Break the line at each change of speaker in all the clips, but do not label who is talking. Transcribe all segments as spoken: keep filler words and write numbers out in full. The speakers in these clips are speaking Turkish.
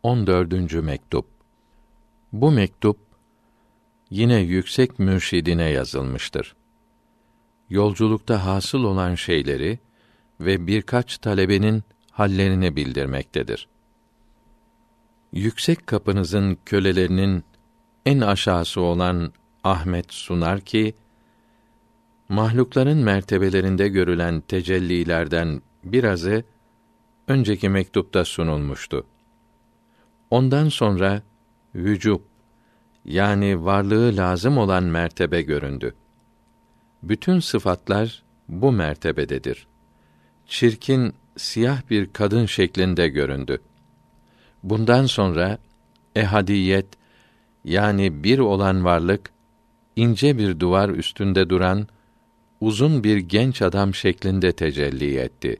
on dördüncü mektup. Bu mektup yine yüksek mürşidine yazılmıştır. Yolculukta hasıl olan şeyleri ve birkaç talebenin hallerini bildirmektedir. Yüksek kapınızın kölelerinin en aşağısı olan Ahmet sunar ki, mahlukların mertebelerinde görülen tecellilerden birazı önceki mektupta sunulmuştu. Ondan sonra vücub, yani varlığı lazım olan mertebe göründü. Bütün sıfatlar bu mertebededir. Çirkin, siyah bir kadın şeklinde göründü. Bundan sonra ehadiyet, yani bir olan varlık, ince bir duvar üstünde duran uzun bir genç adam şeklinde tecelli etti.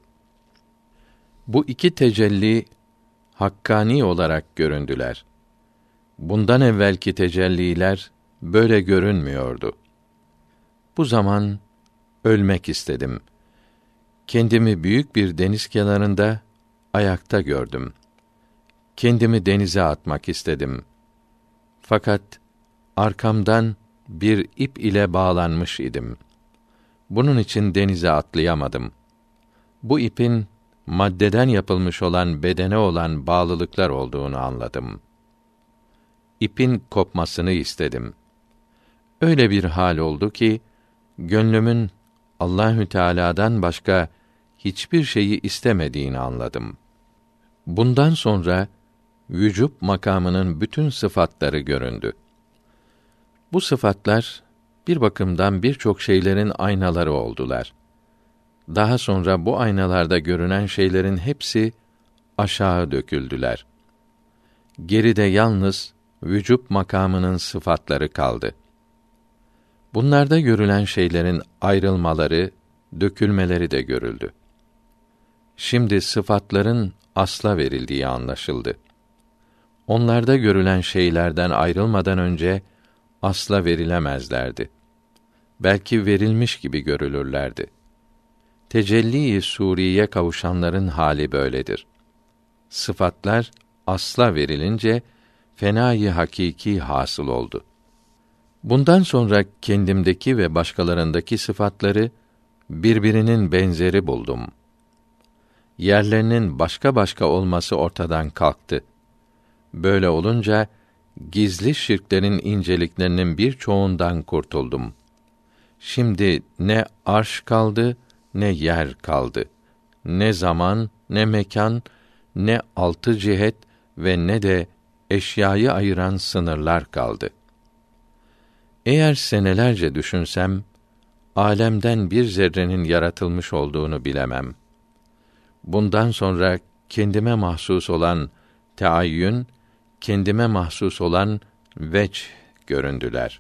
Bu iki tecelli hakkani olarak göründüler. Bundan evvelki tecelliler böyle görünmüyordu. Bu zaman ölmek istedim. Kendimi büyük bir deniz kenarında ayakta gördüm. Kendimi denize atmak istedim. Fakat arkamdan bir ip ile bağlanmış idim. Bunun için denize atlayamadım. Bu ipin maddeden yapılmış olan bedene olan bağlılıklar olduğunu anladım. İpin kopmasını istedim. Öyle bir hal oldu ki gönlümün Allahü Teala'dan başka hiçbir şeyi istemediğini anladım. Bundan sonra vücub makamının bütün sıfatları göründü. Bu sıfatlar bir bakımdan birçok şeylerin aynaları oldular. Daha sonra bu aynalarda görünen şeylerin hepsi aşağı döküldüler. Geride yalnız vücub makamının sıfatları kaldı. Bunlarda görülen şeylerin ayrılmaları, dökülmeleri de görüldü. Şimdi sıfatların asla verildiği anlaşıldı. Onlarda görülen şeylerden ayrılmadan önce asla verilemezlerdi. Belki verilmiş gibi görülürlerdi. Tecelli-i suriye kavuşanların hali böyledir. Sıfatlar asla verilince fenâ-i hakiki hasıl oldu. Bundan sonra kendimdeki ve başkalarındaki sıfatları birbirinin benzeri buldum. Yerlerinin başka başka olması ortadan kalktı. Böyle olunca gizli şirklerin inceliklerinin birçoğundan kurtuldum. Şimdi ne arş kaldı, ne yer kaldı. Ne zaman, ne mekan, ne altı cihet ve ne de eşyayı ayıran sınırlar kaldı. Eğer senelerce düşünsem, âlemden bir zerrenin yaratılmış olduğunu bilemem. Bundan sonra kendime mahsus olan teayyün, kendime mahsus olan veç göründüler.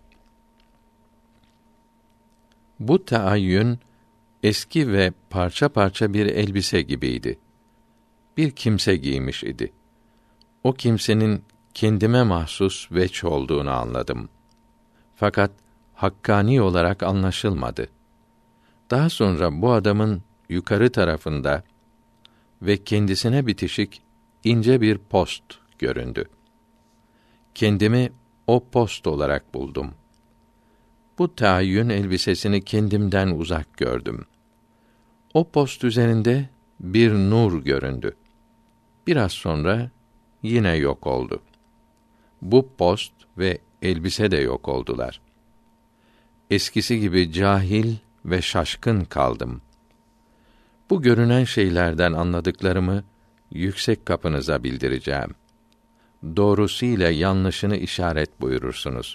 Bu teayyün eski ve parça parça bir elbise gibiydi. Bir kimse giymiş idi. O kimsenin kendime mahsus veç olduğunu anladım. Fakat hakkani olarak anlaşılmadı. Daha sonra bu adamın yukarı tarafında ve kendisine bitişik ince bir post göründü. Kendimi o post olarak buldum. Bu teayyün elbisesini kendimden uzak gördüm. O post üzerinde bir nur göründü. Biraz sonra yine yok oldu. Bu post ve elbise de yok oldular. Eskisi gibi cahil ve şaşkın kaldım. Bu görünen şeylerden anladıklarımı yüksek kapınıza bildireceğim. Doğrusu ile yanlışını işaret buyurursunuz.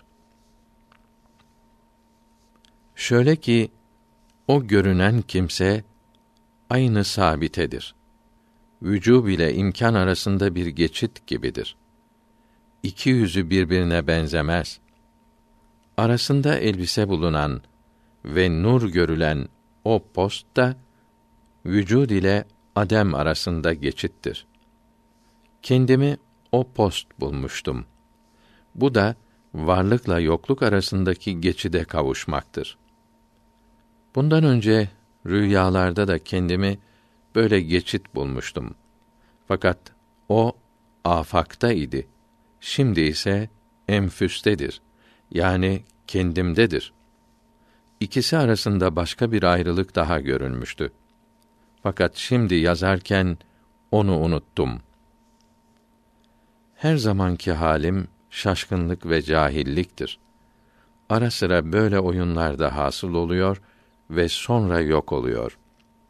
Şöyle ki, o görünen kimse aynı sabitedir. Vücub ile imkan arasında bir geçit gibidir. İki yüzü birbirine benzemez. Arasında elbise bulunan ve nur görülen o post da vücud ile adem arasında geçittir. Kendimi o post bulmuştum. Bu da varlıkla yokluk arasındaki geçide kavuşmaktır. Bundan önce rüyalarda da kendimi böyle geçit bulmuştum. Fakat o afakta idi. Şimdi ise enfüstedir. Yani kendimdedir. İkisi arasında başka bir ayrılık daha görülmüştü. Fakat şimdi yazarken onu unuttum. Her zamanki halim şaşkınlık ve cahilliktir. Ara sıra böyle oyunlarda hasıl oluyor ve sonra yok oluyor.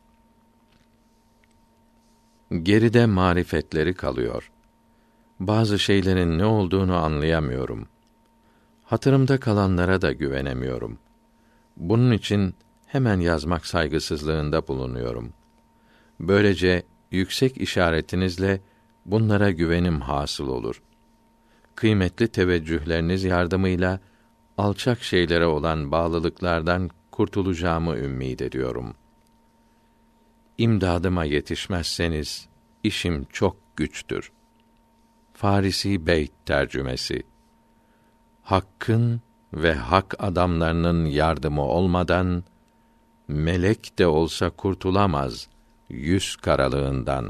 Geride marifetleri kalıyor. Bazı şeylerin ne olduğunu anlayamıyorum. Hatırımda kalanlara da güvenemiyorum. Bunun için hemen yazmak saygısızlığında bulunuyorum. Böylece yüksek işaretinizle bunlara güvenim hasıl olur. Kıymetli teveccühleriniz yardımıyla alçak şeylere olan bağlılıklardan kurtulacağımı ümmid ediyorum. İmdadıma yetişmezseniz işim çok güçtür. Farisi Beyt tercümesi. Hakkın ve hak adamlarının yardımı olmadan melek de olsa kurtulamaz yüz karalığından.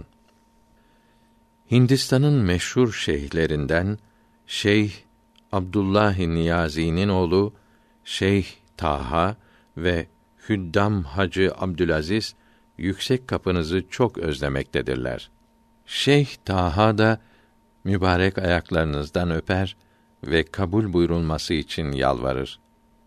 Hindistan'ın meşhur şeyhlerinden Şeyh Abdullah Niyazi'nin oğlu Şeyh Taha ve Hüddam Hacı Abdülaziz yüksek kapınızı çok özlemektedirler. Şeyh Taha da mübarek ayaklarınızdan öper ve kabul buyurulması için yalvarır.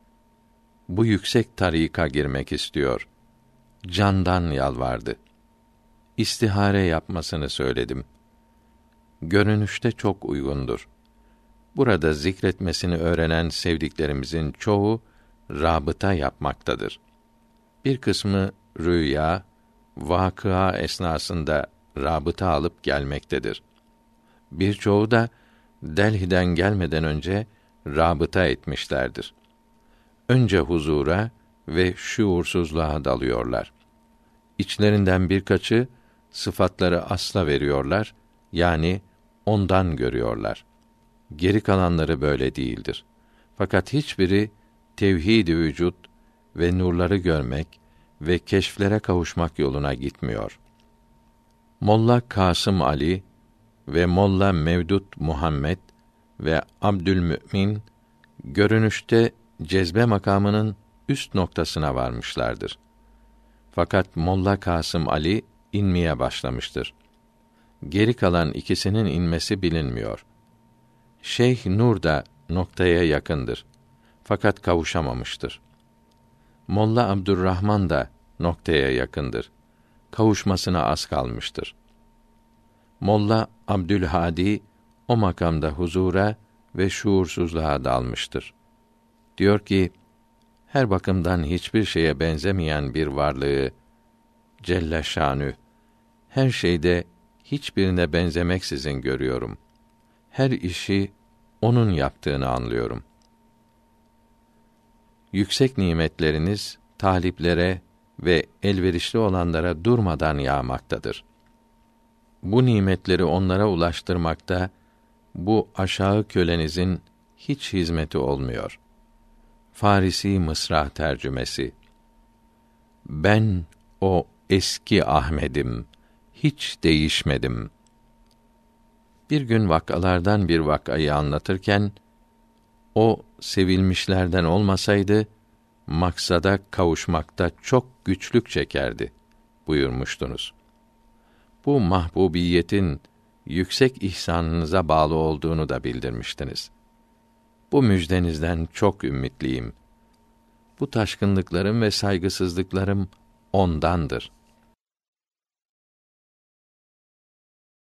Bu yüksek tarika girmek istiyor. Candan yalvardı. İstihare yapmasını söyledim. Görünüşte çok uygundur. Burada zikretmesini öğrenen sevdiklerimizin çoğu rabıta yapmaktadır. Bir kısmı rüya, vakıa esnasında rabıta alıp gelmektedir. Birçoğu da Delhi'den gelmeden önce rabıta etmişlerdir. Önce huzura ve şuursuzluğa dalıyorlar. İçlerinden birkaçı sıfatları asla veriyorlar, yani ondan görüyorlar. Geri kalanları böyle değildir. Fakat hiçbiri tevhid-i vücut ve nurları görmek ve keşflere kavuşmak yoluna gitmiyor. Molla Kasım Ali ve Molla Mevdut Muhammed ve Abdülmü'min görünüşte cezbe makamının üst noktasına varmışlardır. Fakat Molla Kasım Ali inmeye başlamıştır. Geri kalan ikisinin inmesi bilinmiyor. Şeyh Nur da noktaya yakındır. Fakat kavuşamamıştır. Molla Abdurrahman da noktaya yakındır. Kavuşmasına az kalmıştır. Molla Abdülhadi o makamda huzura ve şuursuzluğa dalmıştır. Diyor ki, her bakımdan hiçbir şeye benzemeyen bir varlığı Celle Şanü her şeyde hiçbirine benzemeksizin görüyorum. Her işi onun yaptığını anlıyorum. Yüksek nimetleriniz taliplere ve elverişli olanlara durmadan yağmaktadır. Bu nimetleri onlara ulaştırmakta bu aşağı kölenizin hiç hizmeti olmuyor. Farisi Mısra tercümesi. Ben o eski Ahmed'im, hiç değişmedim. Bir gün vakalardan bir vakayı anlatırken, o sevilmişlerden olmasaydı, maksada kavuşmakta çok güçlük çekerdi buyurmuştunuz. Bu mahbubiyetin yüksek ihsanınıza bağlı olduğunu da bildirmiştiniz. Bu müjdenizden çok ümitliyim. Bu taşkınlıklarım ve saygısızlıklarım ondandır.